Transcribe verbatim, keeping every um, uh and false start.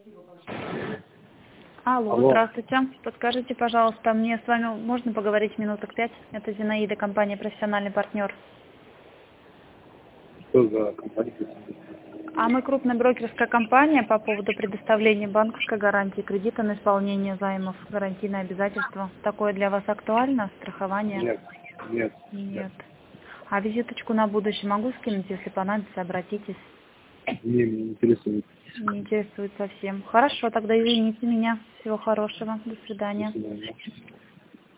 Алло, Алло. здравствуйте. Подскажите, пожалуйста, мне с вами можно поговорить минуток пять? Это Зинаида, компания «Профессиональный партнер». Что за компания? А мы крупная брокерская компания по поводу предоставления банковской гарантии, кредита на исполнение займов, гарантийные обязательства. Такое для вас актуально? Страхование? Нет, нет, нет. Нет. А визиточку на будущее могу скинуть, если понадобится, обратитесь. Не, меня не интересует. Не интересует совсем. Хорошо, тогда извините меня. Всего хорошего. До До свидания. свидания.